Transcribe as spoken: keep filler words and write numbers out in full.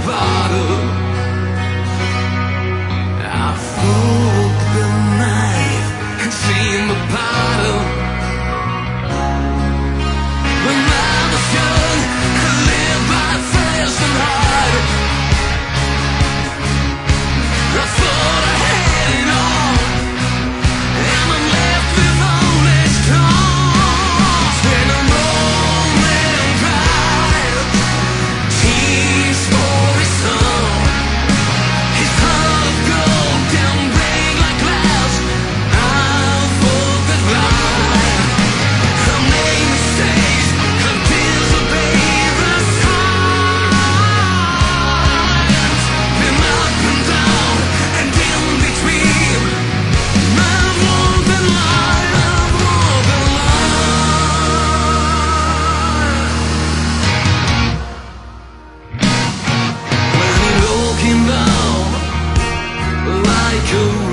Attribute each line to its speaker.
Speaker 1: bottle. I fork the knife and seen the bottle. When I was young, I lived by fast and hard. I thought I had it all, and I'm left with only scars. When a moment cried, tears for his son. His heart of gold down break like glass. I fought that lie. I made mistakes, I disobeyed the signs. Been up and down and in between. I've walked the line, I've walked the line. When it all came down like a